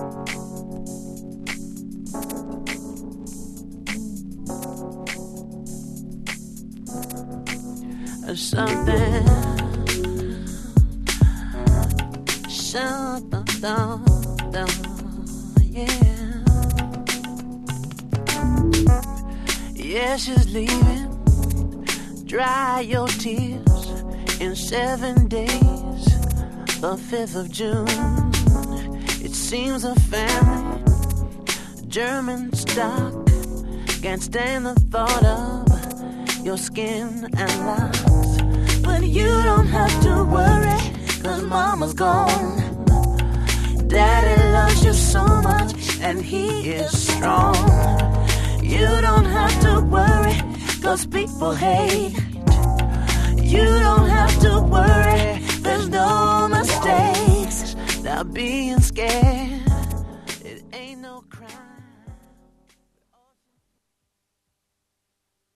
Yeah. Yeah, she's leaving. Dry your tears in 7 days. The 5th of June. It seems a family, German stock, can't stand the thought of your skin and locks. But you don't have to worry, 'cause mama's gone. Daddy loves you so much, and he is strong. You don't have to worry, 'cause people hate. You don't have to worry, there's no mistakes. Now being scared